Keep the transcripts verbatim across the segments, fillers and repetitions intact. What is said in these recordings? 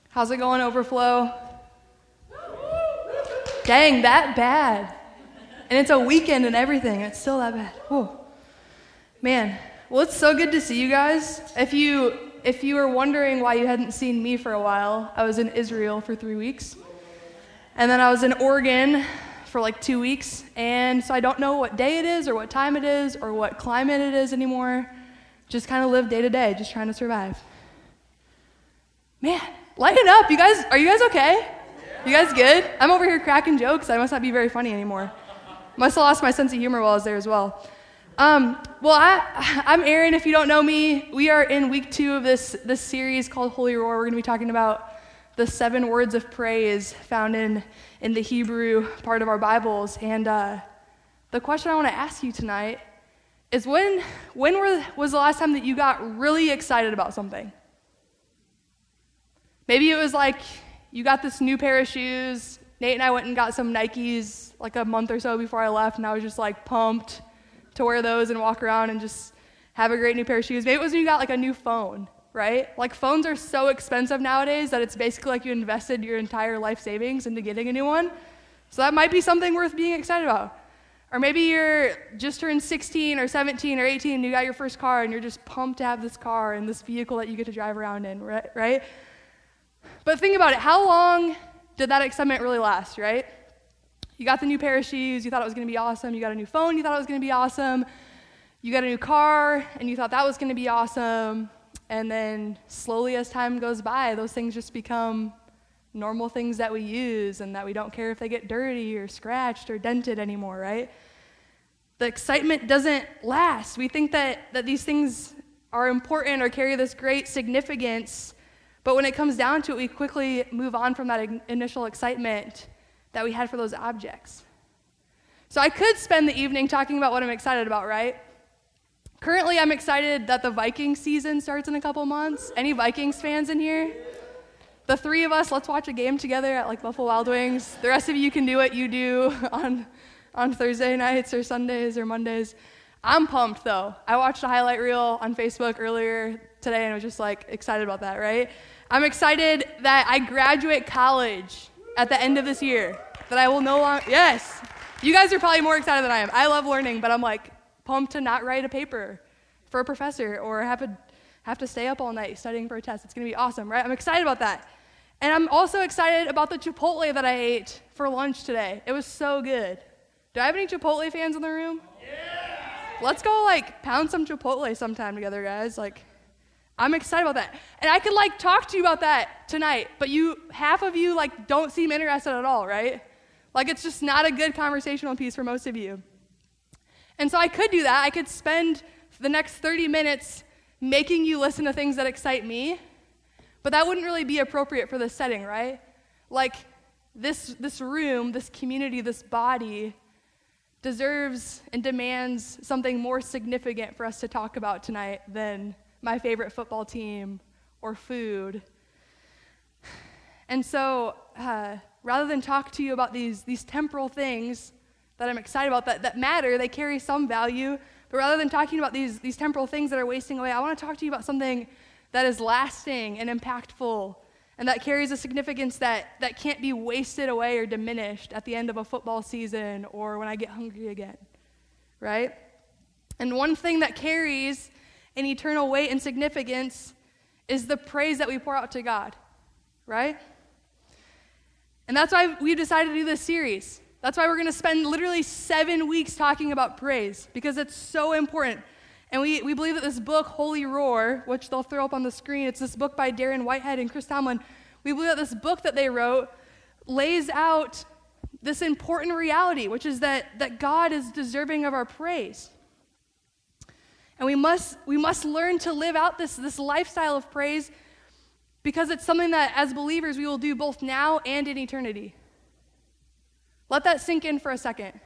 How's it going, Overflow? Dang, that bad. And it's a weekend and everything. It's still that bad. Whoa. Man, well, it's so good to see you guys. If you if you were wondering why you hadn't seen me for a while, I was in Israel for three weeks. And then I was in Oregon for like two weeks. And so I don't know what day it is or what time it is or what climate it is anymore. Just kind of live day to day, just trying to survive. Man, lighten up. You guys, are you guys okay? You guys good? I'm over here cracking jokes. I must not be very funny anymore. Must have lost my sense of humor while I was there as well. Um, well, I, I'm Aaron. If you don't know me, we are in week two of this, this series called Holy Roar. We're going to be talking about the seven words of praise found in, in the Hebrew part of our Bibles. And uh, the question I want to ask you tonight is when, when were, was the last time that you got really excited about something? Maybe it was like you got this new pair of shoes. Nate and I went and got some Nikes like a month or so before I left, and I was just like pumped to wear those and walk around and just have a great new pair of shoes. Maybe it was when you got like a new phone, right? Like phones are so expensive nowadays that it's basically like you invested your entire life savings into getting a new one. So that might be something worth being excited about. Or maybe you're just turned sixteen or seventeen or eighteen and you got your first car and you're just pumped to have this car and this vehicle that you get to drive around in, right? But think about it. How long did that excitement really last, right? You got the new pair of shoes. You thought it was going to be awesome. You got a new phone. You thought it was going to be awesome. You got a new car, and you thought that was going to be awesome. And then slowly as time goes by, those things just become normal things that we use and that we don't care if they get dirty or scratched or dented anymore, right? The excitement doesn't last. We think that, that these things are important or carry this great significance. But when it comes down to it, we quickly move on from that initial excitement that we had for those objects. So I could spend the evening talking about what I'm excited about, right? Currently, I'm excited that the Vikings season starts in a couple months. Any Vikings fans in here? The three of us, let's watch a game together at like Buffalo Wild Wings. The rest of you can do what you do on, on Thursday nights or Sundays or Mondays. I'm pumped, though. I watched a highlight reel on Facebook earlier today and I was just like excited about that, right? I'm excited that I graduate college at the end of this year, that I will no longer, yes. You guys are probably more excited than I am. I love learning, but I'm like pumped to not write a paper for a professor or have to, have to stay up all night studying for a test. It's going to be awesome, right? I'm excited about that. And I'm also excited about the Chipotle that I ate for lunch today. It was so good. Do I have any Chipotle fans in the room? Yeah. Let's go like pound some Chipotle sometime together, guys. Like, I'm excited about that. And I could like talk to you about that tonight, but you, half of you like don't seem interested at all, right? Like it's just not a good conversational piece for most of you. And so I could do that. I could spend the next thirty minutes making you listen to things that excite me, but that wouldn't really be appropriate for this setting, right? Like this, this room, this community, this body deserves and demands something more significant for us to talk about tonight than my favorite football team or food. And so uh, rather than talk to you about these, these temporal things that I'm excited about, that, that matter, they carry some value, but rather than talking about these, these temporal things that are wasting away, I want to talk to you about something that is lasting and impactful and that carries a significance that, that can't be wasted away or diminished at the end of a football season or when I get hungry again, right? And one thing that carries an eternal weight and significance is the praise that we pour out to God, right? And that's why we've decided to do this series. That's why we're going to spend literally seven weeks talking about praise, because it's so important. And we, we believe that this book, Holy Roar, which they'll throw up on the screen, it's this book by Darren Whitehead and Chris Tomlin. We believe that this book that they wrote lays out this important reality, which is that, that God is deserving of our praise. And we must we must learn to live out this, this lifestyle of praise, because it's something that as believers we will do both now and in eternity. Let that sink in for a second.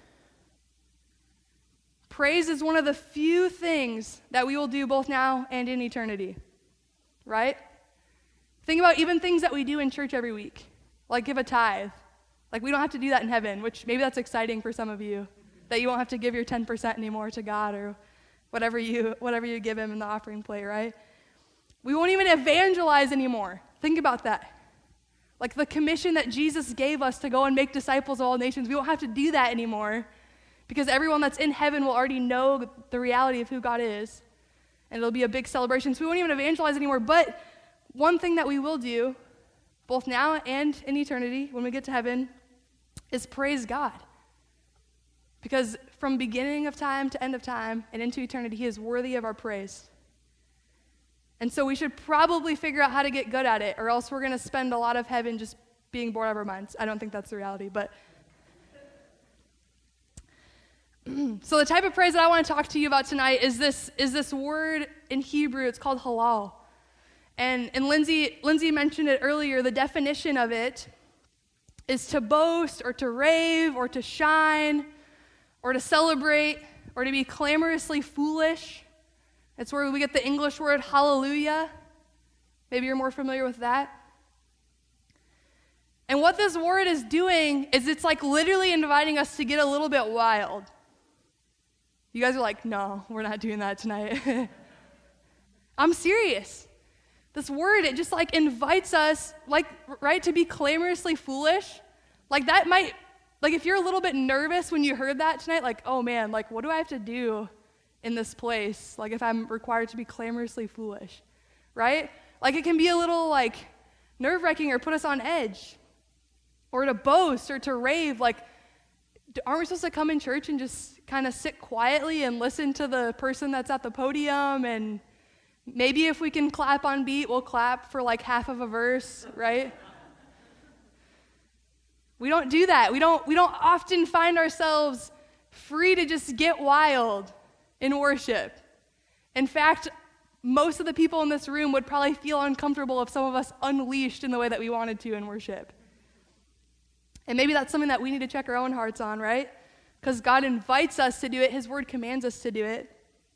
Praise is one of the few things that we will do both now and in eternity, right? Think about even things that we do in church every week, like give a tithe. Like we don't have to do that in heaven, which maybe that's exciting for some of you, that you won't have to give your ten percent anymore to God or whatever you whatever you give him in the offering plate, right? We won't even evangelize anymore. Think about that. Like the commission that Jesus gave us to go and make disciples of all nations, we won't have to do that anymore because everyone that's in heaven will already know the reality of who God is. And it'll be a big celebration. So we won't even evangelize anymore. But one thing that we will do, both now and in eternity, when we get to heaven, is praise God. Because from beginning of time to end of time and into eternity, he is worthy of our praise. And so we should probably figure out how to get good at it, or else we're going to spend a lot of heaven just being bored out of our minds. I don't think that's the reality, but... So the type of praise that I want to talk to you about tonight is this is this word in Hebrew. It's called halal. And, and Lindsay, Lindsay mentioned it earlier. The definition of it is to boast or to rave or to shine or to celebrate or to be clamorously foolish. It's where we get the English word hallelujah. Maybe you're more familiar with that. And what this word is doing is it's like literally inviting us to get a little bit wild. You guys are like, no, we're not doing that tonight. I'm serious. This word, it just like invites us, like, right, to be clamorously foolish. Like that might, like if you're a little bit nervous when you heard that tonight, like, oh man, like what do I have to do in this place? Like if I'm required to be clamorously foolish, right? Like it can be a little like nerve-wracking or put us on edge. Or to boast or to rave, like, aren't we supposed to come in church and just kind of sit quietly and listen to the person that's at the podium? And maybe if we can clap on beat, we'll clap for like half of a verse, right? We don't do that. We don't, we don't often find ourselves free to just get wild in worship. In fact, most of the people in this room would probably feel uncomfortable if some of us unleashed in the way that we wanted to in worship. And maybe that's something that we need to check our own hearts on, right? Because God invites us to do it. His word commands us to do it.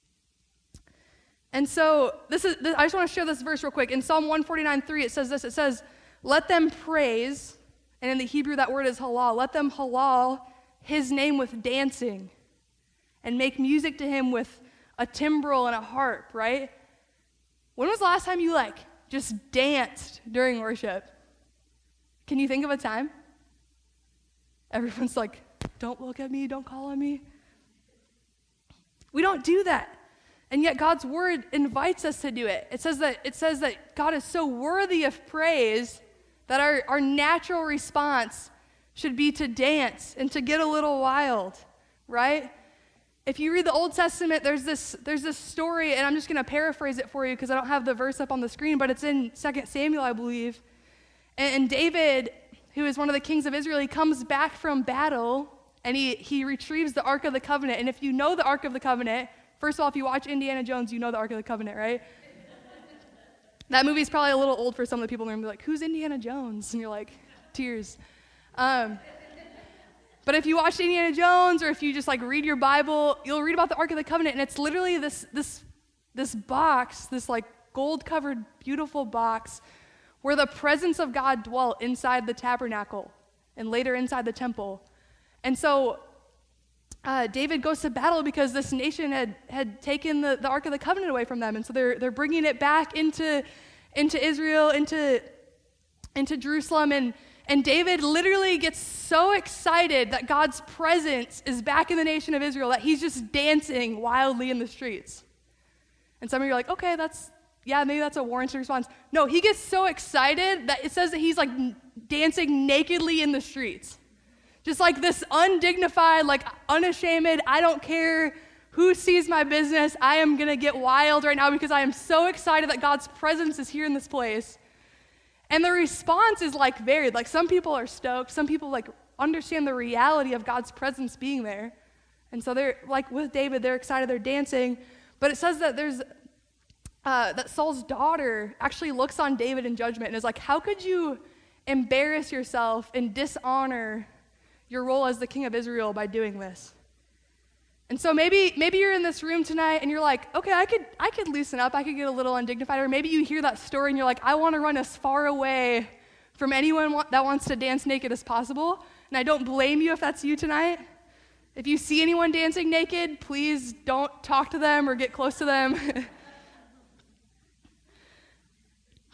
And so this is. This, I just want to share this verse real quick. In Psalm one forty-nine three, it says this. It says, let them praise, and in the Hebrew that word is halal. Let them halal his name with dancing and make music to him with a timbrel and a harp, right? When was the last time you like just danced during worship? Can you think of a time? Everyone's like, don't look at me, don't call on me. We don't do that. And yet God's word invites us to do it. It says that it says that God is so worthy of praise that our, our natural response should be to dance and to get a little wild, right? If you read the Old Testament, there's this there's this story, and I'm just going to paraphrase it for you because I don't have the verse up on the screen, but it's in Second Samuel, I believe. And, and David, who is one of the kings of Israel, he comes back from battle, and he, he retrieves the Ark of the Covenant. And if you know the Ark of the Covenant, first of all, if you watch Indiana Jones, you know the Ark of the Covenant, right? That movie's probably a little old for some of the people in the room. They're like, who's Indiana Jones? And you're like, tears. Um, but if you watch Indiana Jones, or if you just like read your Bible, you'll read about the Ark of the Covenant, and it's literally this this this box, this like gold-covered, beautiful box, where the presence of God dwelt inside the tabernacle and later inside the temple. And so uh, David goes to battle because this nation had, had taken the, the Ark of the Covenant away from them. And so they're they're bringing it back into, into Israel, into, into Jerusalem. And, and David literally gets so excited that God's presence is back in the nation of Israel that he's just dancing wildly in the streets. And some of you are like, okay, that's... yeah, maybe that's a warranted response. No, he gets so excited that it says that he's like dancing nakedly in the streets. Just like this undignified, like unashamed, I don't care who sees my business, I am going to get wild right now because I am so excited that God's presence is here in this place. And the response is like varied. Like some people are stoked, some people like understand the reality of God's presence being there. And so they're like with David, they're excited, they're dancing. But it says that there's Uh, that Saul's daughter actually looks on David in judgment and is like, how could you embarrass yourself and dishonor your role as the king of Israel by doing this? And so maybe maybe you're in this room tonight and you're like, okay, I could I could loosen up, I could get a little undignified. Or maybe you hear that story and you're like, I want to run as far away from anyone wa- that wants to dance naked as possible. And I don't blame you if that's you tonight. If you see anyone dancing naked, please don't talk to them or get close to them.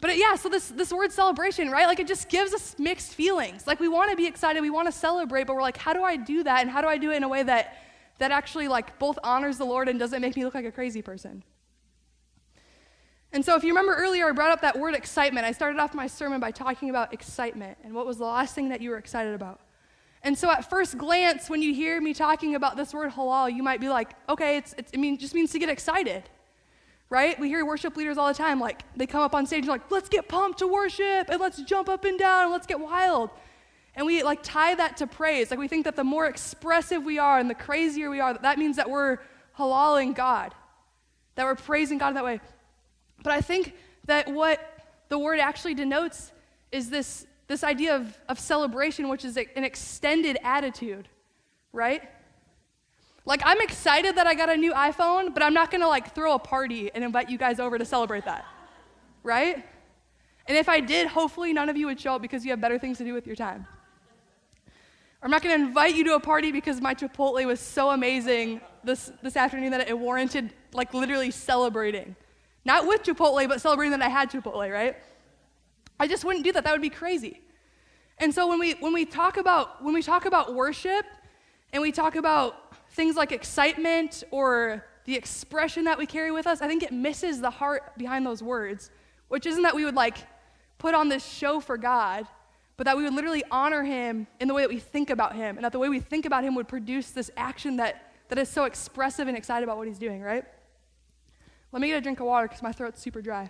But it, yeah, so this, this word celebration, right? Like it just gives us mixed feelings. Like we want to be excited, we want to celebrate, but we're like, how do I do that? And how do I do it in a way that, that actually like both honors the Lord and doesn't make me look like a crazy person? And so if you remember earlier, I brought up that word excitement. I started off my sermon by talking about excitement and what was the last thing that you were excited about. And so at first glance, when you hear me talking about this word halal, you might be like, okay, it's, it's, it mean, just means to get excited, right? We hear worship leaders all the time, like they come up on stage and like, let's get pumped to worship and let's jump up and down and let's get wild. And we like tie that to praise. Like we think that the more expressive we are and the crazier we are, that, that means that we're halaling God, that we're praising God in that way. But I think that what the word actually denotes is this, this idea of, of celebration, which is an extended attitude, right? Like I'm excited that I got a new iPhone, but I'm not gonna like throw a party and invite you guys over to celebrate that, right? And if I did, hopefully none of you would show up because you have better things to do with your time. I'm not gonna invite you to a party because my Chipotle was so amazing this, this afternoon that it warranted like literally celebrating. Not with Chipotle, but celebrating that I had Chipotle, right? I just wouldn't do that. That would be crazy. And so when we when we talk about when we talk about worship and we talk about things like excitement or the expression that we carry with us, I think it misses the heart behind those words, which isn't that we would like put on this show for God, but that we would literally honor him in the way that we think about him, and that the way we think about him would produce this action that that is so expressive and excited about what he's doing, right? Let me get a drink of water because my throat's super dry.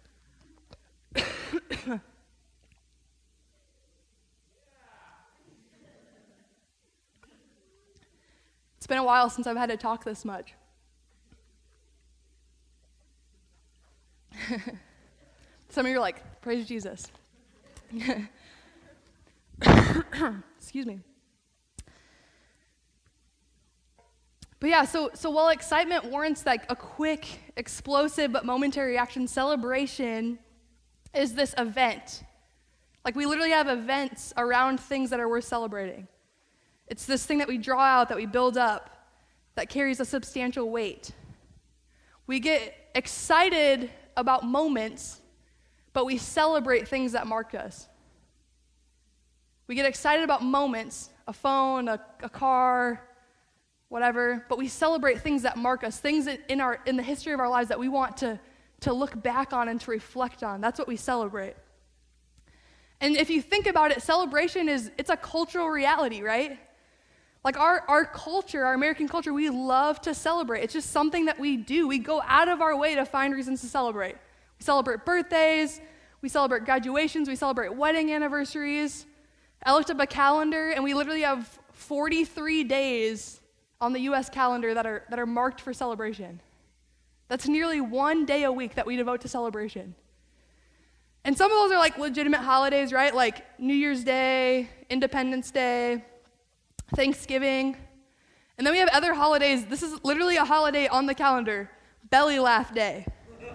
It's been a while since I've had to talk this much. Some of you are like, praise Jesus. Excuse me. But yeah, so so while excitement warrants like a quick, explosive, but momentary reaction, celebration is this event. Like we literally have events around things that are worth celebrating. It's this thing that we draw out, that we build up, that carries a substantial weight. We get excited about moments, but we celebrate things that mark us. We get excited about moments, a phone, a, a car, whatever, but we celebrate things that mark us, things that in our in the history of our lives that we want to, to look back on and to reflect on. That's what we celebrate. And if you think about it, celebration is, it's a cultural reality, right? Like our, our culture, our American culture, we love to celebrate. It's just something that we do. We go out of our way to find reasons to celebrate. We celebrate birthdays, we celebrate graduations, we celebrate wedding anniversaries. I looked up a calendar, and we literally have forty-three days on the U S calendar that are that are marked for celebration. That's nearly one day a week that we devote to celebration. And some of those are like legitimate holidays, right? Like New Year's Day, Independence Day, Thanksgiving. And then we have other holidays. This is literally a holiday on the calendar, Belly Laugh Day.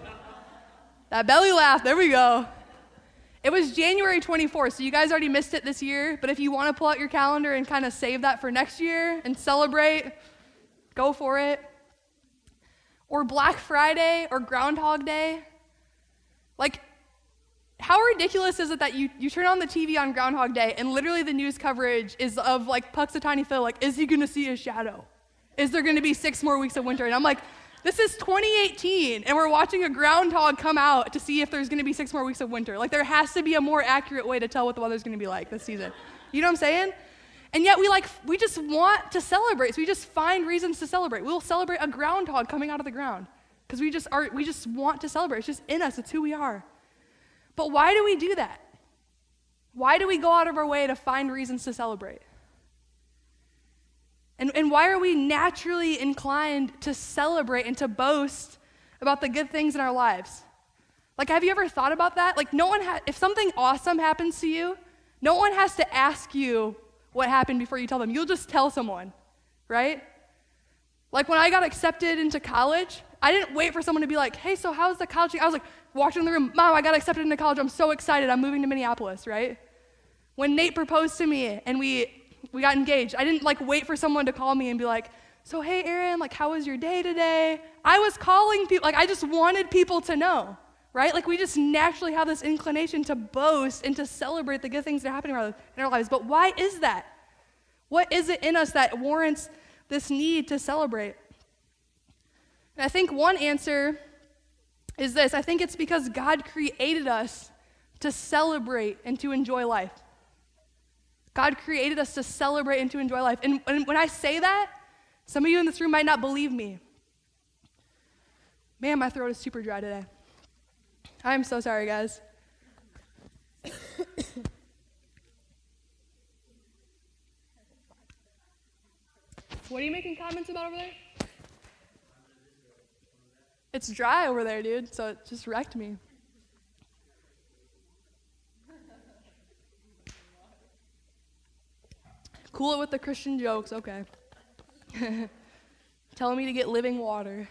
That belly laugh, there we go. It was January twenty-fourth, so you guys already missed it this year, but if you want to pull out your calendar and kind of save that for next year and celebrate, go for it. Or Black Friday or Groundhog Day. Like, how ridiculous is it that you, you turn on the T V on Groundhog Day and literally the news coverage is of like Puxatawny Phil, like, is he going to see his shadow? Is there going to be six more weeks of winter? And I'm like, this is twenty eighteen, and we're watching a groundhog come out to see if there's going to be six more weeks of winter. Like, there has to be a more accurate way to tell what the weather's going to be like this season. You know what I'm saying? And yet we like we just want to celebrate, so we just find reasons to celebrate. We'll celebrate a groundhog coming out of the ground because we just are we just want to celebrate. It's just in us. It's who we are. But why do we do that? Why do we go out of our way to find reasons to celebrate? And, and why are we naturally inclined to celebrate and to boast about the good things in our lives? Like, have you ever thought about that? Like, no one ha- if something awesome happens to you, no one has to ask you what happened before you tell them. You'll just tell someone, right? Like, when I got accepted into college, I didn't wait for someone to be like, hey, so how's the college thing? I was like, walking in the room, Mom, I got accepted into college. I'm so excited. I'm moving to Minneapolis, right? When Nate proposed to me and we we got engaged, I didn't, like, wait for someone to call me and be like, so, hey, Aaron, like, how was your day today? I was calling people. Like, I just wanted people to know. right? Like we just naturally have this inclination to boast and to celebrate the good things that are happening in our lives. But why is that? What is it in us that warrants this need to celebrate? And I think one answer is this. I think it's because God created us to celebrate and to enjoy life. God created us to celebrate and to enjoy life. And, and when I say that, some of you in this room might not believe me. Man, my throat is super dry today. I'm so sorry, guys. What are you making comments about over there? It's dry over there, dude, so it just wrecked me. Cool it with the Christian jokes, okay. Telling me to get living water.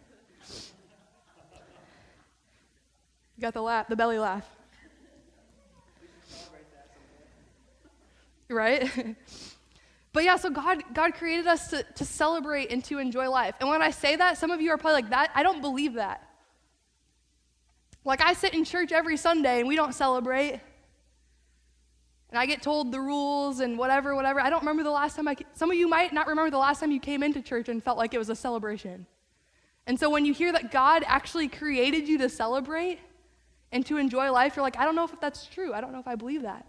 You got the laugh, the belly laugh. Right? But yeah, so God God created us to, to celebrate and to enjoy life. And when I say that, some of you are probably like, that, I don't believe that. Like I sit in church every Sunday and we don't celebrate. And I get told the rules and whatever, whatever. I don't remember the last time I, some of you might not remember the last time you came into church and felt like it was a celebration. And so when you hear that God actually created you to celebrate and to enjoy life, you're like, I don't know if that's true. I don't know if I believe that.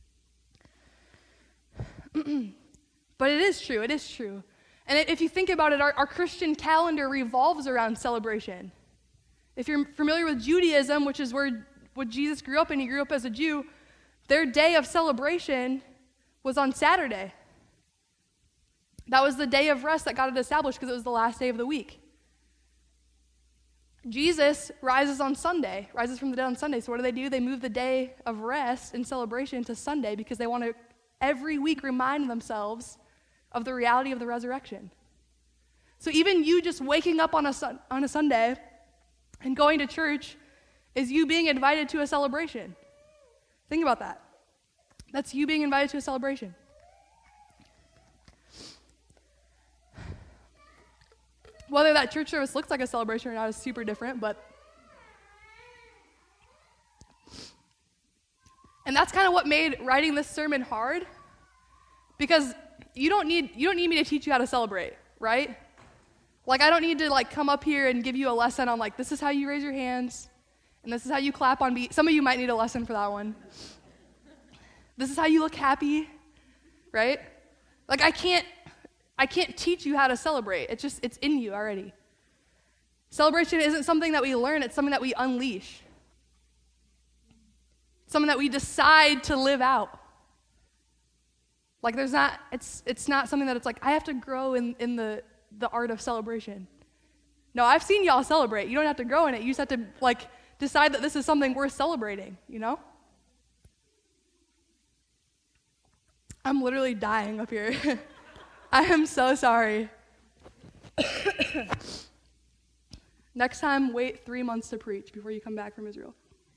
But it is true. It is true. And if you think about it, our, our Christian calendar revolves around celebration. If you're familiar with Judaism, which is where, where Jesus grew up and he grew up as a Jew, their day of celebration was on Saturday. That was the day of rest that God had established because it was the last day of the week. Jesus rises on Sunday, rises from the dead on Sunday. So what do they do? They move the day of rest and celebration to Sunday because they want to every week remind themselves of the reality of the resurrection. So even you just waking up on a, sun, on a Sunday and going to church is you being invited to a celebration. Think about that. That's you being invited to a celebration. Whether that church service looks like a celebration or not is super different, but and that's kind of what made writing this sermon hard, because you don't need you don't need me to teach you how to celebrate, right? Like I don't need to like come up here and give you a lesson on like this is how you raise your hands and this is how you clap on beat. Some of you might need a lesson for that one. This is how you look happy, right? Like I can't I can't teach you how to celebrate. It's just it's in you already. Celebration isn't something that we learn, it's something that we unleash. Something that we decide to live out. Like there's not, it's it's not something that it's like, I have to grow in, in the, the art of celebration. No, I've seen y'all celebrate. You don't have to grow in it. You just have to like decide that this is something worth celebrating, you know? I'm literally dying up here. I am so sorry. Next time, wait three months to preach before you come back from Israel.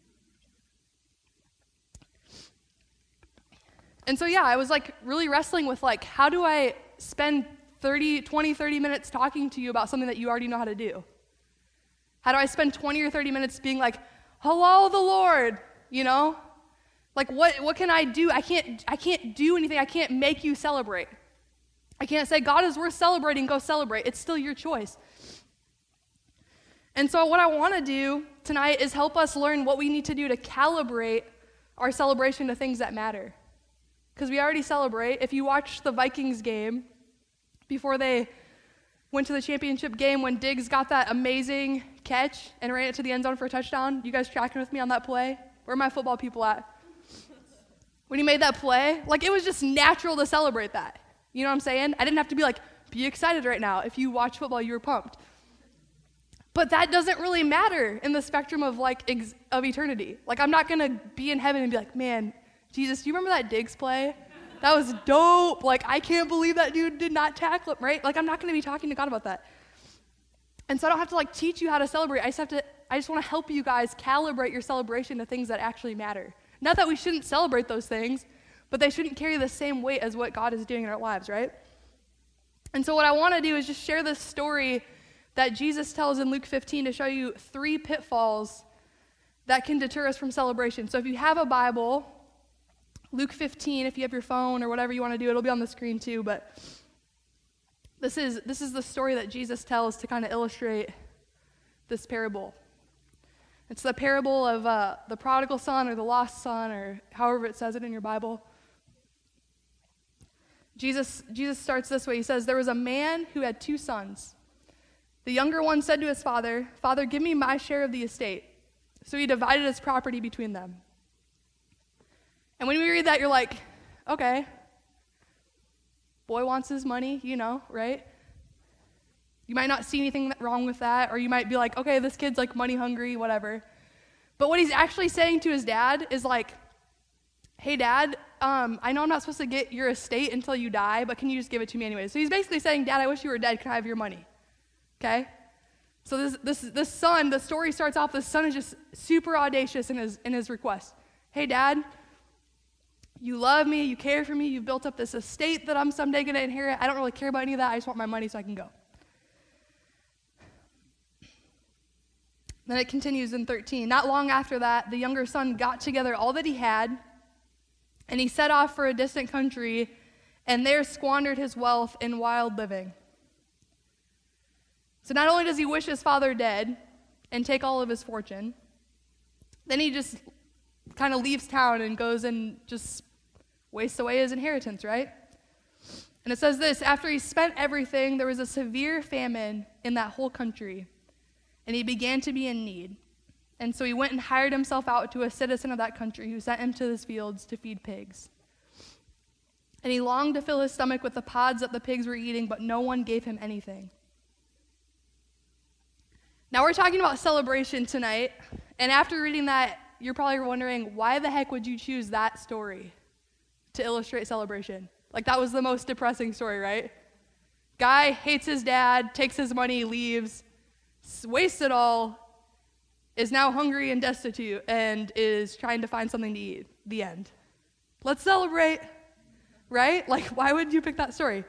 And so, yeah, I was like really wrestling with like, how do I spend thirty, twenty, thirty minutes talking to you about something that you already know how to do? How do I spend twenty or thirty minutes being like, hello, the Lord, you know? Like, what, what can I do? I can't, I can't do anything. I can't make you celebrate. I can't say, God is worth celebrating, go celebrate. It's still your choice. And so what I want to do tonight is help us learn what we need to do to calibrate our celebration to things that matter. Because we already celebrate. If you watched the Vikings game before they went to the championship game, when Diggs got that amazing catch and ran it to the end zone for a touchdown, you guys tracking with me on that play? Where are my football people at? When he made that play, like it was just natural to celebrate that. You know what I'm saying? I didn't have to be like, be excited right now. If you watch football, you were pumped. But that doesn't really matter in the spectrum of like ex- of eternity. Like I'm not going to be in heaven and be like, man, Jesus, do you remember that Diggs play? That was dope. Like, I can't believe that dude did not tackle him, right? Like, I'm not going to be talking to God about that. And so I don't have to, like, teach you how to celebrate. I just have to, I just want to help you guys calibrate your celebration to things that actually matter. Not that we shouldn't celebrate those things, but they shouldn't carry the same weight as what God is doing in our lives, right? And so what I want to do is just share this story that Jesus tells in Luke fifteen to show you three pitfalls that can deter us from celebration. So if you have a Bible, Luke fifteen, if you have your phone or whatever you want to do, it'll be on the screen too, but this is this is the story that Jesus tells to kind of illustrate this parable. It's the parable of uh, the prodigal son or the lost son, or however it says it in your Bible. Jesus, Jesus starts this way. He says, there was a man who had two sons. The younger one said to his father, "Father, give me my share of the estate." So he divided his property between them. And when we read that, you're like, okay, boy wants his money, you know, right? You might not see anything wrong with that, or you might be like, okay, this kid's like money hungry, whatever. But what he's actually saying to his dad is like, hey, Dad, um, I know I'm not supposed to get your estate until you die, but can you just give it to me anyway? So he's basically saying, Dad, I wish you were dead. Can I have your money? Okay? So this this this son, the story starts off, this son is just super audacious in his in his request. Hey, Dad, you love me, you care for me, you've built up this estate that I'm someday going to inherit. I don't really care about any of that. I just want my money so I can go. Then it continues in thirteen. Not long after that, the younger son got together all that he had, and he set off for a distant country, and there squandered his wealth in wild living. So not only does he wish his father dead and take all of his fortune, then he just kind of leaves town and goes and just wastes away his inheritance, right? And it says this, after he spent everything, there was a severe famine in that whole country, and he began to be in need. And so he went and hired himself out to a citizen of that country who sent him to his fields to feed pigs. And he longed to fill his stomach with the pods that the pigs were eating, but no one gave him anything. Now we're talking about celebration tonight, and after reading that, you're probably wondering, why the heck would you choose that story to illustrate celebration? Like, that was the most depressing story, right? Guy hates his dad, takes his money, leaves, wastes it all, is now hungry and destitute, and is trying to find something to eat. The end. Let's celebrate, right? Like, why would you pick that story?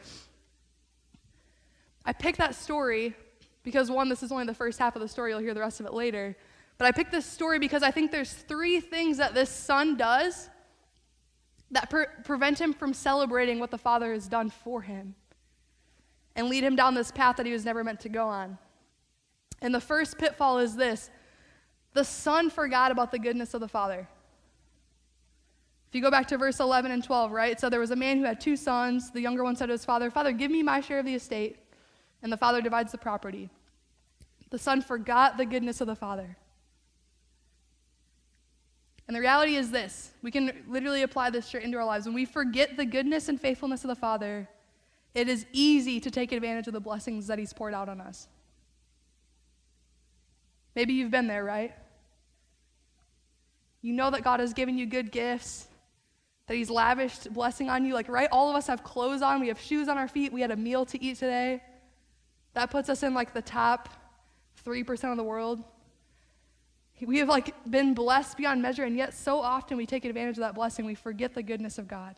I picked that story because, one, this is only the first half of the story. You'll hear the rest of it later. But I picked this story because I think there's three things that this son does that pre- prevent him from celebrating what the father has done for him and lead him down this path that he was never meant to go on. And the first pitfall is this. The son forgot about the goodness of the father. If you go back to verse eleven and twelve, right? So there was a man who had two sons. The younger one said to his father, "Father, give me my share of the estate." And the father divides the property. The son forgot the goodness of the father. And the reality is this. We can literally apply this straight into our lives. When we forget the goodness and faithfulness of the Father, it is easy to take advantage of the blessings that he's poured out on us. Maybe you've been there, right? You know that God has given you good gifts, that he's lavished blessing on you. Like, right, all of us have clothes on, we have shoes on our feet, we had a meal to eat today. That puts us in like the top three percent of the world. We have like been blessed beyond measure, and yet so often we take advantage of that blessing. We forget the goodness of God.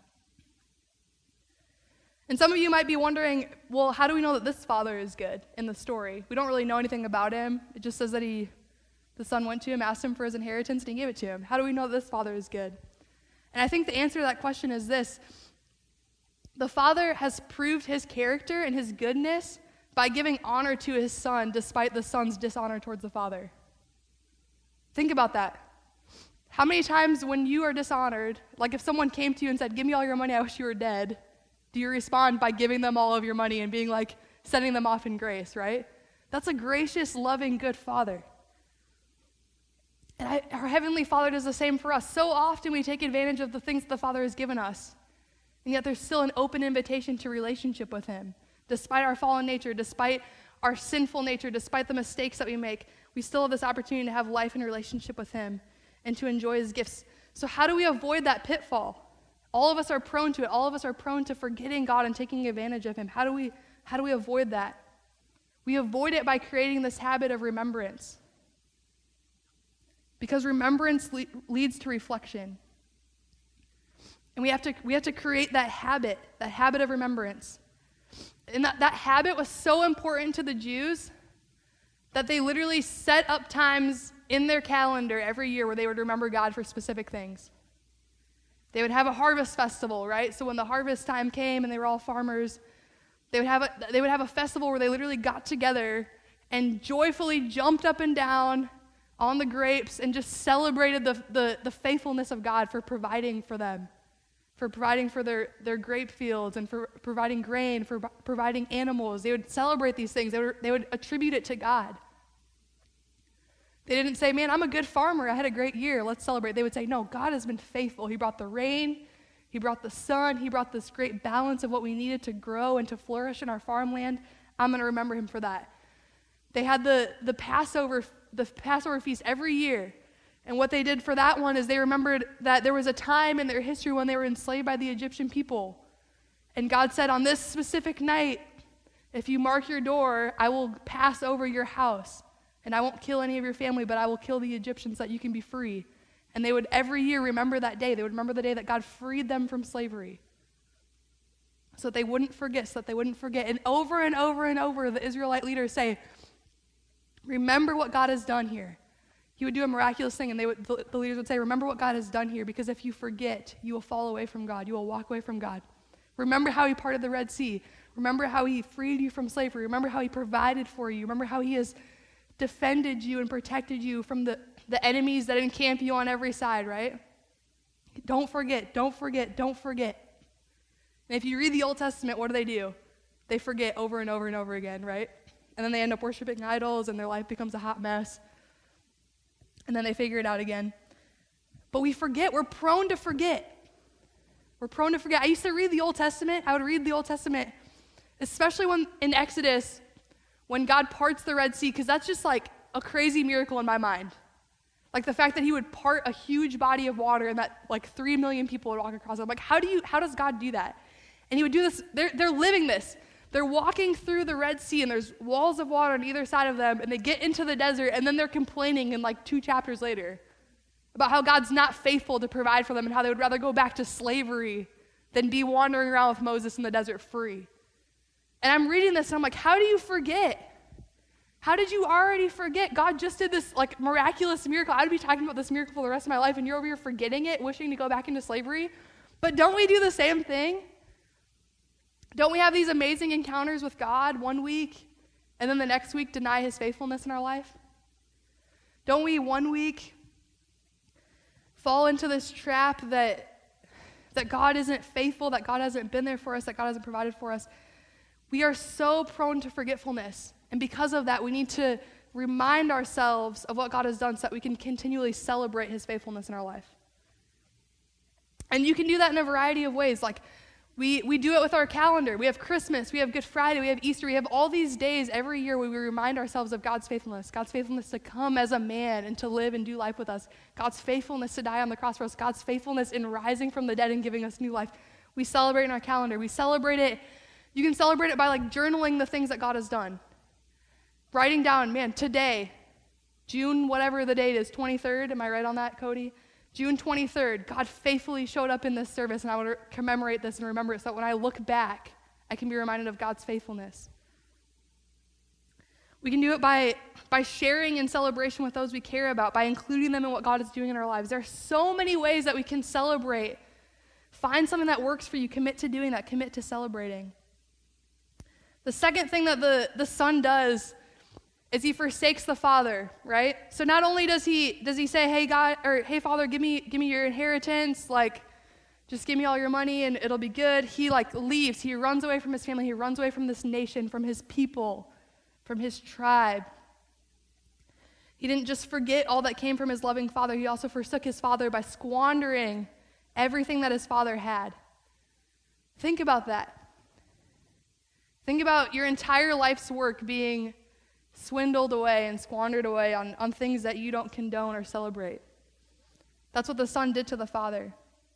And some of you might be wondering, well, how do we know that this father is good in the story? We don't really know anything about him. It just says that he, the son went to him, asked him for his inheritance, and he gave it to him. How do we know that this father is good? And I think the answer to that question is this. The father has proved his character and his goodness by giving honor to his son despite the son's dishonor towards the father. Think about that. How many times when you are dishonored, like if someone came to you and said, "Give me all your money, I wish you were dead," do you respond by giving them all of your money and being like, sending them off in grace, right? That's a gracious, loving, good father. And I, our Heavenly Father does the same for us. So often we take advantage of the things that the Father has given us, and yet there's still an open invitation to relationship with him. Despite our fallen nature, despite our sinful nature, despite the mistakes that we make, we still have this opportunity to have life and relationship with him and to enjoy his gifts. So how do we avoid that pitfall? All of us are prone to it. All of us are prone to forgetting God and taking advantage of him. How do we, how do we avoid that? We avoid it by creating this habit of remembrance. Because remembrance le- leads to reflection. And we have to we have to create that habit, that habit of remembrance. And that, that habit was so important to the Jews that they literally set up times in their calendar every year where they would remember God for specific things. They would have a harvest festival, right? So when the harvest time came and they were all farmers, they would have a, they would have a festival where they literally got together and joyfully jumped up and down on the grapes and just celebrated the, the, the faithfulness of God for providing for them, for providing for their, their grape fields and for providing grain, for providing animals. They would celebrate these things. They would, they would attribute it to God. They didn't say, man, I'm a good farmer. I had a great year. Let's celebrate. They would say, no, God has been faithful. He brought the rain. He brought the sun. He brought this great balance of what we needed to grow and to flourish in our farmland. I'm going to remember him for that. They had the, the Passover the Passover feast every year. And what they did for that one is they remembered that there was a time in their history when they were enslaved by the Egyptian people. And God said, on this specific night, if you mark your door, I will pass over your house. And I won't kill any of your family, but I will kill the Egyptians so that you can be free. And they would every year remember that day. They would remember the day that God freed them from slavery. So that they wouldn't forget, so that they wouldn't forget. And over and over and over, the Israelite leaders say, remember what God has done here. He would do a miraculous thing, and they would, the, the leaders would say, remember what God has done here, because if you forget, you will fall away from God. You will walk away from God. Remember how he parted the Red Sea. Remember how he freed you from slavery. Remember how he provided for you. Remember how he has defended you and protected you from the, the enemies that encamp you on every side, right? Don't forget, don't forget, don't forget. And if you read the Old Testament, what do they do? They forget over and over and over again, right? And then they end up worshiping idols, and their life becomes a hot mess. And then they figure it out again. But we forget. We're prone to forget. We're prone to forget. I used to read the Old Testament. I would read the Old Testament, especially when in Exodus, when God parts the Red Sea, because that's just like a crazy miracle in my mind. Like the fact that he would part a huge body of water and that like three million people would walk across it. I'm like, how do you, how does God do that? And he would do this. They're, they're living this. They're walking through the Red Sea, and there's walls of water on either side of them, and they get into the desert, and then they're complaining in like two chapters later about how God's not faithful to provide for them and how they would rather go back to slavery than be wandering around with Moses in the desert free. And I'm reading this, and I'm like, how do you forget? How did you already forget? God just did this like miraculous miracle. I would be talking about this miracle for the rest of my life, and you're over here forgetting it, wishing to go back into slavery. But don't we do the same thing? Don't we have these amazing encounters with God one week, and then the next week deny his faithfulness in our life? Don't we one week fall into this trap that, that God isn't faithful, that God hasn't been there for us, that God hasn't provided for us? We are so prone to forgetfulness, and because of that, we need to remind ourselves of what God has done so that we can continually celebrate his faithfulness in our life. And you can do that in a variety of ways. Like, We we do it with our calendar. We have Christmas, we have Good Friday, we have Easter. We have all these days every year where we remind ourselves of God's faithfulness. God's faithfulness to come as a man and to live and do life with us. God's faithfulness to die on the cross for us. God's faithfulness in rising from the dead and giving us new life. We celebrate in our calendar. We celebrate it. You can celebrate it by like journaling the things that God has done. Writing down, man, today, June, whatever the date is, twenty-third. Am I right on that, Cody? June twenty-third, God faithfully showed up in this service, and I want to commemorate this and remember it so that when I look back, I can be reminded of God's faithfulness. We can do it by, by sharing in celebration with those we care about, by including them in what God is doing in our lives. There are so many ways that we can celebrate. Find something that works for you. Commit to doing that. Commit to celebrating. The second thing that the, the son does is he forsakes the father, right? So not only does he does he say, hey God, or hey Father, give me give me your inheritance, like just give me all your money and it'll be good. He like leaves. He runs away from his family. He runs away from this nation, from his people, from his tribe. He didn't just forget all that came from his loving father. He also forsook his father by squandering everything that his father had. Think about that. Think about your entire life's work being swindled away and squandered away on, on things that you don't condone or celebrate. That's what the son did to the father.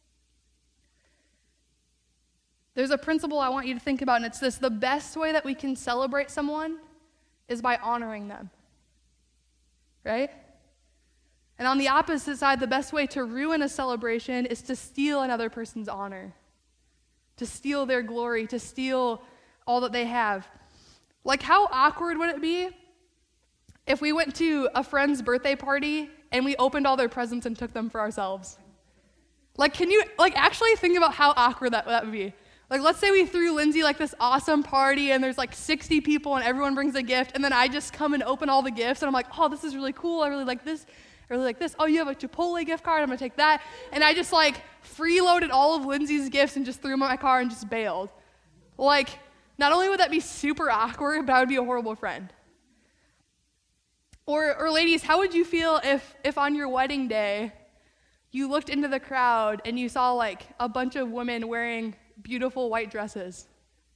There's a principle I want you to think about, and it's this: the best way that we can celebrate someone is by honoring them. Right? And on the opposite side, the best way to ruin a celebration is to steal another person's honor, to steal their glory, to steal all that they have. Like, how awkward would it be if we went to a friend's birthday party and we opened all their presents and took them for ourselves? Like, can you, like, actually think about how awkward that, that would be? Like, let's say we threw Lindsay, like, this awesome party, and there's, like, sixty people, and everyone brings a gift, and then I just come and open all the gifts, and I'm like, oh, this is really cool. I really like this. I really like this. Oh, you have a Chipotle gift card. I'm going to take that. And I just, like, freeloaded all of Lindsay's gifts and just threw them in my car and just bailed. Like, not only would that be super awkward, but I would be a horrible friend. Or, or ladies, how would you feel if, if on your wedding day, you looked into the crowd and you saw, like, a bunch of women wearing beautiful white dresses?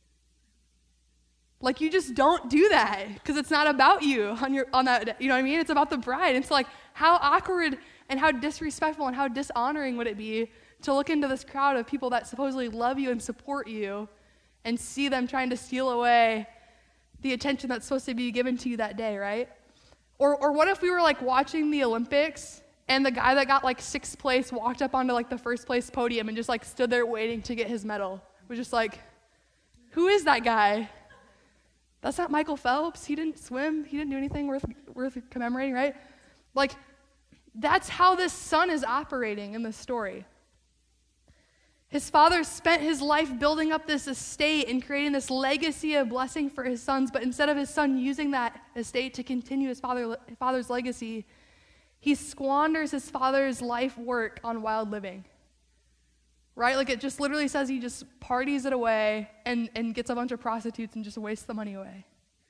Like, you just don't do that because it's not about you on your on that, you know what I mean? It's about the bride. It's like, how awkward and how disrespectful and how dishonoring would it be to look into this crowd of people that supposedly love you and support you and see them trying to steal away the attention that's supposed to be given to you that day, right? Or or what if we were, like, watching the Olympics and the guy that got, like, sixth place walked up onto, like, the first place podium and just, like, stood there waiting to get his medal? We're just like, who is that guy? That's not Michael Phelps. He didn't swim. He didn't do anything worth worth commemorating, right? Like, that's how this son is operating in this story. His father spent his life building up this estate and creating this legacy of blessing for his sons, but instead of his son using that estate to continue his father, his father's legacy, he squanders his father's life work on wild living. Right? Like, it just literally says he just parties it away and, and gets a bunch of prostitutes and just wastes the money away.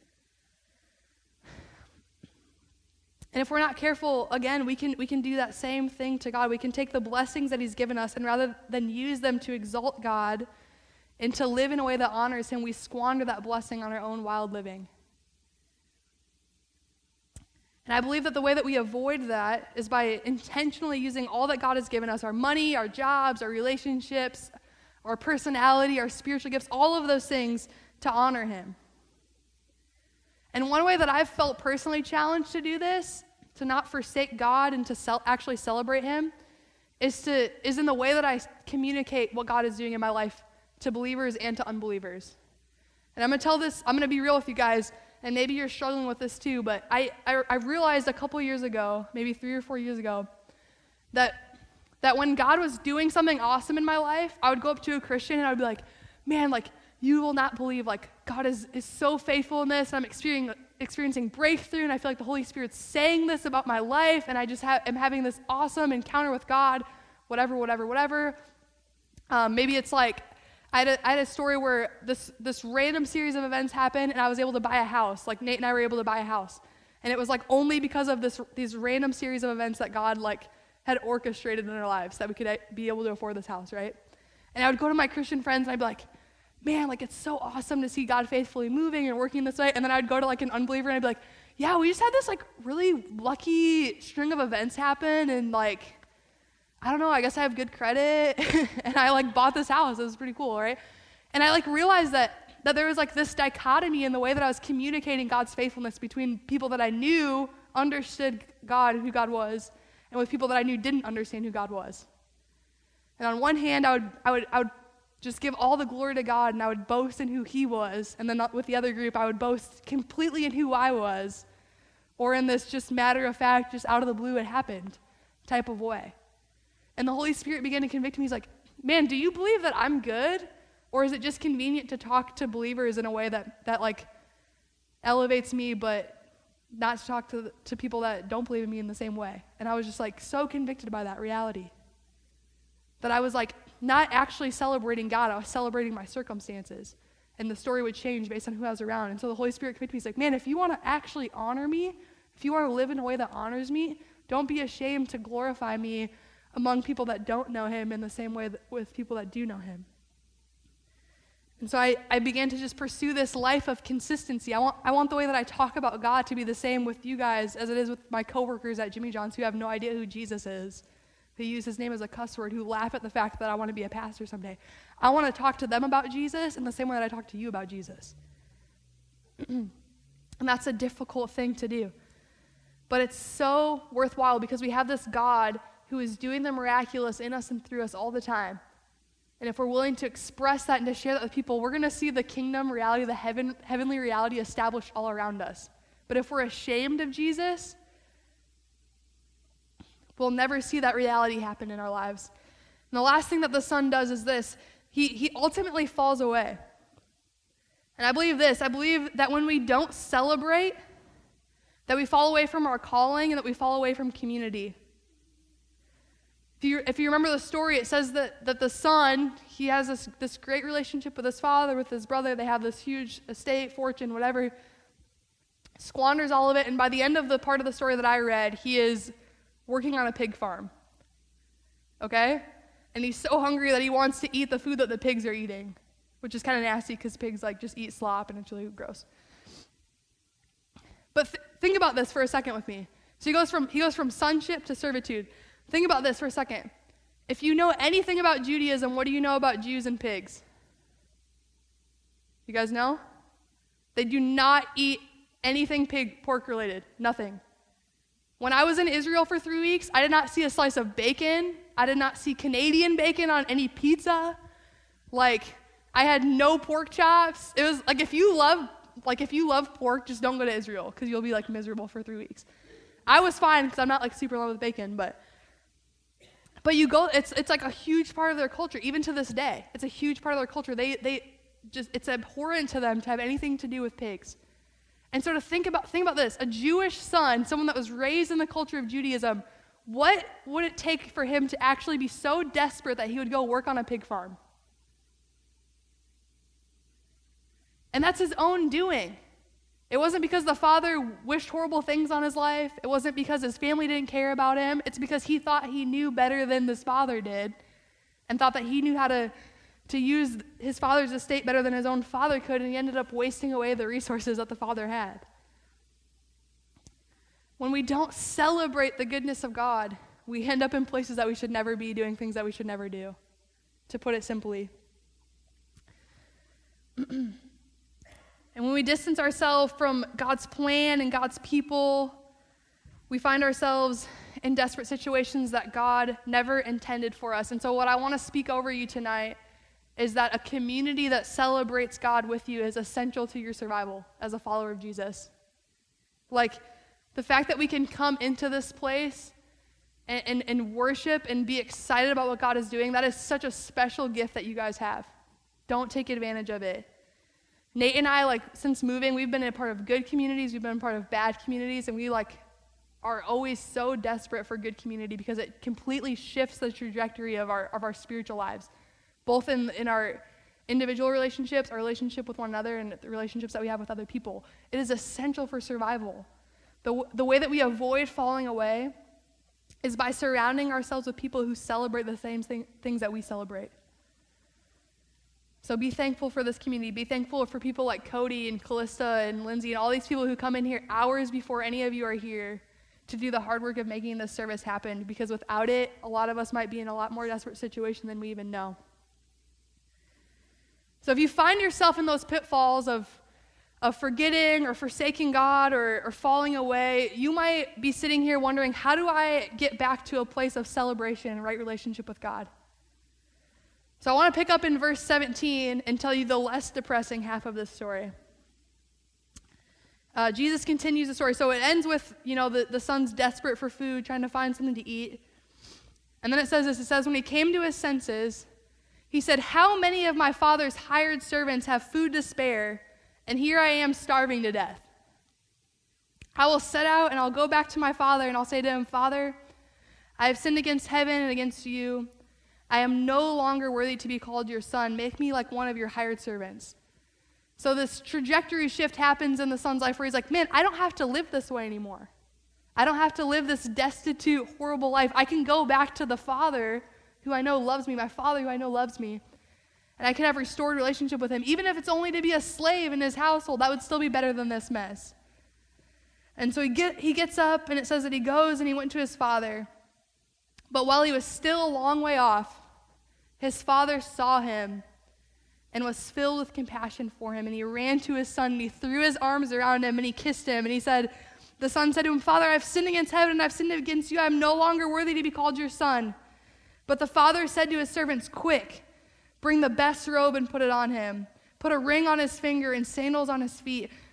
And if we're not careful, again, we can we can do that same thing to God. We can take the blessings that he's given us, and rather than use them to exalt God and to live in a way that honors him, we squander that blessing on our own wild living. And I believe that the way that we avoid that is by intentionally using all that God has given us, our money, our jobs, our relationships, our personality, our spiritual gifts, all of those things to honor him. And one way that I've felt personally challenged to do this, to not forsake God and to cel- actually celebrate him, is to is in the way that I communicate what God is doing in my life to believers and to unbelievers. And I'm going to tell this, I'm going to be real with you guys, and maybe you're struggling with this too, but I, I, I realized a couple years ago, maybe three or four years ago, that that when God was doing something awesome in my life, I would go up to a Christian and I would be like, man, like, you will not believe, like, God is, is so faithful in this, and I'm experiencing, experiencing breakthrough, and I feel like the Holy Spirit's saying this about my life, and I just ha- am having this awesome encounter with God, whatever, whatever, whatever. Um, maybe it's like, I had, a, I had a story where this this random series of events happened, and I was able to buy a house. Like, Nate and I were able to buy a house. And it was, like, only because of this these random series of events that God, like, had orchestrated in our lives that we could be able to afford this house, right? And I would go to my Christian friends, and I'd be like, man, like, it's so awesome to see God faithfully moving and working this way. And then I'd go to, like, an unbeliever, and I'd be like, yeah, we just had this, like, really lucky string of events happen, and, like, I don't know, I guess I have good credit, and I, like, bought this house. It was pretty cool, right? And I, like, realized that that there was, like, this dichotomy in the way that I was communicating God's faithfulness between people that I knew understood God and who God was, and with people that I knew didn't understand who God was. And on one hand, I would I would I would just give all the glory to God, and I would boast in who he was, and then with the other group, I would boast completely in who I was, or in this just matter of fact, just out of the blue, it happened type of way. And the Holy Spirit began to convict me. He's like, man, do you believe that I'm good? Or is it just convenient to talk to believers in a way that, that like, elevates me, but not to talk to, to people that don't believe in me in the same way? And I was just, like, so convicted by that reality. That I was, like, not actually celebrating God. I was celebrating my circumstances. And the story would change based on who I was around. And so the Holy Spirit convicted me. He's like, man, if you want to actually honor me, if you want to live in a way that honors me, don't be ashamed to glorify me among people that don't know him in the same way that with people that do know him. And so I, I began to just pursue this life of consistency. I want I want the way that I talk about God to be the same with you guys as it is with my coworkers at Jimmy John's who have no idea who Jesus is, who use his name as a cuss word, who laugh at the fact that I want to be a pastor someday. I want to talk to them about Jesus in the same way that I talk to you about Jesus. And that's a difficult thing to do. But it's so worthwhile because we have this God who is doing the miraculous in us and through us all the time. And if we're willing to express that and to share that with people, we're going to see the kingdom reality, the heaven, heavenly reality established all around us. But if we're ashamed of Jesus, we'll never see that reality happen in our lives. And the last thing that the Son does is this. He, he ultimately falls away. And I believe this. I believe that when we don't celebrate, that we fall away from our calling and that we fall away from community. If you, if you remember the story, it says that, that the son, he has this, this great relationship with his father, with his brother. They have this huge estate, fortune, whatever. Squanders all of it, and by the end of the part of the story that I read, he is working on a pig farm. Okay? And he's so hungry that he wants to eat the food that the pigs are eating, which is kind of nasty because pigs like just eat slop and it's really gross. But th- think about this for a second with me. So he goes from he goes from sonship to servitude. Think about this for a second. If you know anything about Judaism, what do you know about Jews and pigs? You guys know? They do not eat anything pig pork related. Nothing. When I was in Israel for three weeks, I did not see a slice of bacon. I did not see Canadian bacon on any pizza. Like, I had no pork chops. It was like if you love like if you love pork, just don't go to Israel because you'll be like miserable for three weeks. I was fine because I'm not like super in love with bacon, but but you go. It's it's like a huge part of their culture, even to this day. It's a huge part of their culture. They they just it's abhorrent to them to have anything to do with pigs. And so to think about think about this, a Jewish son, someone that was raised in the culture of Judaism, what would it take for him to actually be so desperate that he would go work on a pig farm? And that's his own doing. It wasn't because the father wished horrible things on his life. It wasn't because his family didn't care about him. It's because he thought he knew better than this father did and thought that he knew how to, to use his father's estate better than his own father could, and he ended up wasting away the resources that the father had. When we don't celebrate the goodness of God, we end up in places that we should never be, doing things that we should never do, to put it simply. And when we distance ourselves from God's plan and God's people, we find ourselves in desperate situations that God never intended for us. And so what I want to speak over you tonight is that a community that celebrates God with you is essential to your survival as a follower of Jesus. Like, the fact that we can come into this place and, and, and worship and be excited about what God is doing, that is such a special gift that you guys have. Don't take advantage of it. Nate and I, like, since moving, we've been a part of good communities, we've been a part of bad communities, and we, like, are always so desperate for good community because it completely shifts the trajectory of our of our spiritual lives, both in, in our individual relationships, our relationship with one another, and the relationships that we have with other people. It is essential for survival. The, the way that we avoid falling away is by surrounding ourselves with people who celebrate the same thing, things that we celebrate. So be thankful for this community. Be thankful for people like Cody and Callista and Lindsay and all these people who come in here hours before any of you are here to do the hard work of making this service happen, because without it, a lot of us might be in a lot more desperate situation than we even know. So if you find yourself in those pitfalls of, of forgetting or forsaking God or, or falling away, you might be sitting here wondering, how do I get back to a place of celebration and right relationship with God? So I want to pick up in verse seventeen and tell you the less depressing half of this story. Uh, Jesus continues the story. So it ends with, you know, the, the son's desperate for food, trying to find something to eat. And then it says this, it says, when he came to his senses, he said, how many of my father's hired servants have food to spare, and here I am starving to death? I will set out and I'll go back to my father and I'll say to him, Father, I have sinned against heaven and against you. I am no longer worthy to be called your son. Make me like one of your hired servants. So this trajectory shift happens in the son's life where he's like, man, I don't have to live this way anymore. I don't have to live this destitute, horrible life. I can go back to the Father who I know loves me, my Father who I know loves me, and I can have restored relationship with him. Even if it's only to be a slave in his household, that would still be better than this mess. And so he get he gets up, and it says that he goes and he went to his father. But while he was still a long way off, his father saw him and was filled with compassion for him. And he ran to his son, and he threw his arms around him, and he kissed him. And he said, the son said to him, Father, I've sinned against heaven, and I've sinned against you. I am no longer worthy to be called your son. But the father said to his servants, quick, bring the best robe and put it on him. Put a ring on his finger and sandals on his feet.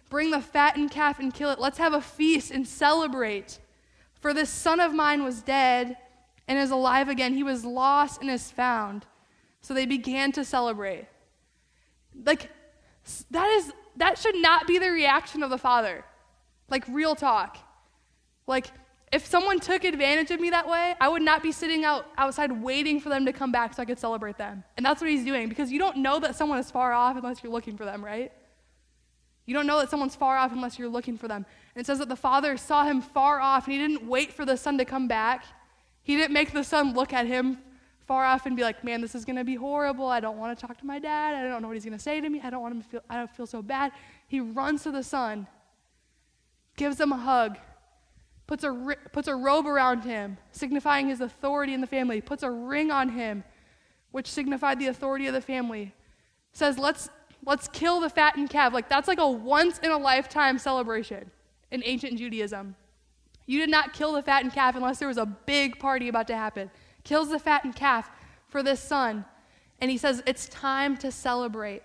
Bring the fattened calf and kill it. Let's have a feast and celebrate. For this son of mine was dead and is alive again. He was lost and is found. So they began to celebrate. Like, that is that should not be the reaction of the father. Like, real talk. Like, if someone took advantage of me that way, I would not be sitting out outside waiting for them to come back so I could celebrate them. And that's what he's doing, because you don't know that someone is far off unless you're looking for them, right? You don't know that someone's far off unless you're looking for them. And it says that the father saw him far off, and he didn't wait for the son to come back. He didn't make the son look at him far off and be like, man, this is going to be horrible. I don't want to talk to my dad. I don't know what he's going to say to me. I don't want him to feel, I don't feel so bad. He runs to the son, gives him a hug, puts a, puts a robe around him, signifying his authority in the family, puts a ring on him, which signified the authority of the family, says, let's let's kill the fattened calf. Like, that's like a once-in-a-lifetime celebration in ancient Judaism. You did not kill the fattened calf unless there was a big party about to happen. Kills the fattened calf for this son, and he says, it's time to celebrate.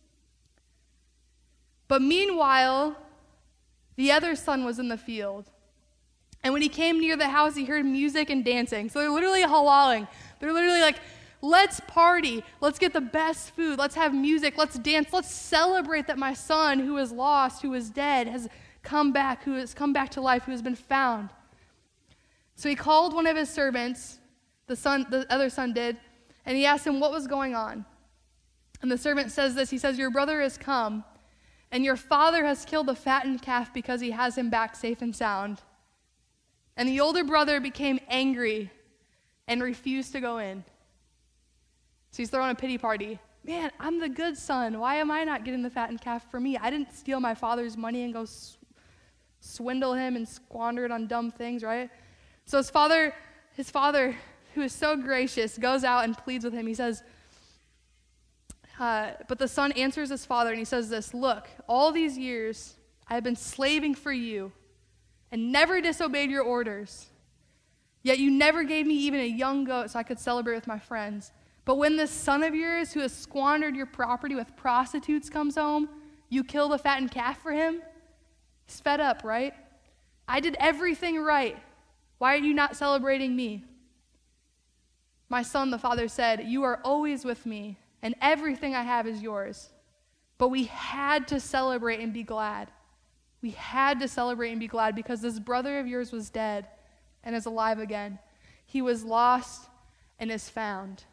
But meanwhile, the other son was in the field. And when he came near the house, he heard music and dancing. So they're literally halalling. They're literally like, let's party. Let's get the best food. Let's have music. Let's dance. Let's celebrate that my son who was lost, who was dead, has come back, who has come back to life, who has been found. So he called one of his servants, the son, the other son did, and he asked him what was going on. And the servant says this. He says, your brother has come, and your father has killed the fattened calf because he has him back safe and sound. And the older brother became angry and refused to go in. So he's throwing a pity party. Man, I'm the good son. Why am I not getting the fattened calf for me? I didn't steal my father's money and go sw- swindle him and squander it on dumb things, right? So his father, his father, who is so gracious, goes out and pleads with him. He says, uh, but the son answers his father and he says this, look, all these years I have been slaving for you and never disobeyed your orders. Yet you never gave me even a young goat so I could celebrate with my friends. But when this son of yours who has squandered your property with prostitutes comes home, you kill the fattened calf for him? He's fed up, right? I did everything right. Why are you not celebrating me? My son, the father said, you are always with me, and everything I have is yours. But we had to celebrate and be glad. We had to celebrate and be glad because this brother of yours was dead and is alive again. He was lost and is found.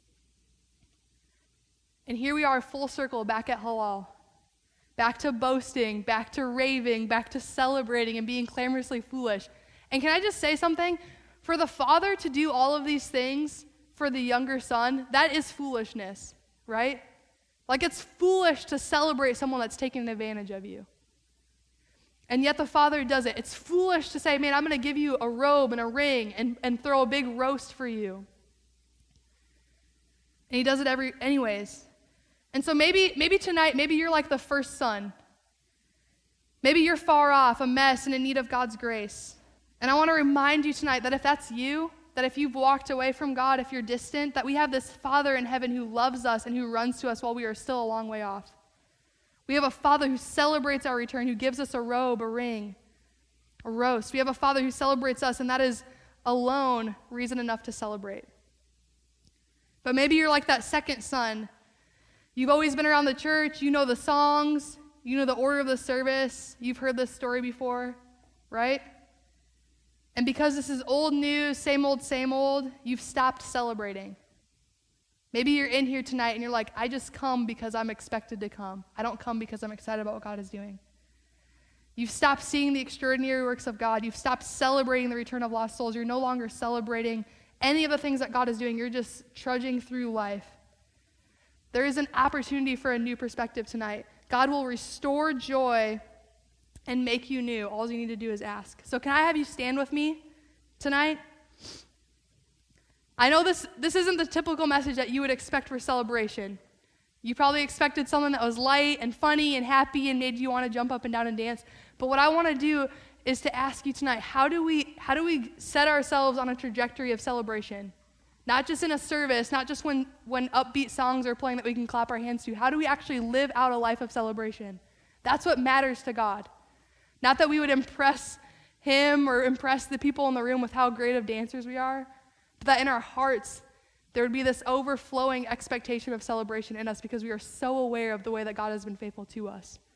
And here we are full circle back at Halal. Back to boasting, back to raving, back to celebrating and being clamorously foolish. And can I just say something? For the father to do all of these things for the younger son, that is foolishness, right? Like, it's foolish to celebrate someone that's taking advantage of you. And yet the father does it. It's foolish to say, man, I'm going to give you a robe and a ring and, and throw a big roast for you. And he does it every anyways. And so maybe maybe tonight, maybe you're like the first son. Maybe you're far off, a mess, and in need of God's grace. And I want to remind you tonight that if that's you, that if you've walked away from God, if you're distant, that we have this Father in heaven who loves us and who runs to us while we are still a long way off. We have a Father who celebrates our return, who gives us a robe, a ring, a roast. We have a Father who celebrates us, and that is alone reason enough to celebrate. But maybe you're like that second son. You've always been around the church. You know the songs. You know the order of the service. You've heard this story before, right? And because this is old news, same old, same old, you've stopped celebrating. Maybe you're in here tonight and you're like, I just come because I'm expected to come. I don't come because I'm excited about what God is doing. You've stopped seeing the extraordinary works of God. You've stopped celebrating the return of lost souls. You're no longer celebrating any of the things that God is doing. You're just trudging through life. There is an opportunity for a new perspective tonight. God will restore joy and make you new. All you need to do is ask. So can I have you stand with me tonight? I know this, this isn't the typical message that you would expect for celebration. You probably expected something that was light and funny and happy and made you want to jump up and down and dance. But what I want to do is to ask you tonight, how do we how do we set ourselves on a trajectory of celebration? Not just in a service, not just when, when upbeat songs are playing that we can clap our hands to. How do we actually live out a life of celebration That's what matters to God. Not that we would impress him or impress the people in the room with how great of dancers we are, but that in our hearts, there would be this overflowing expectation of celebration in us because we are so aware of the way that God has been faithful to us.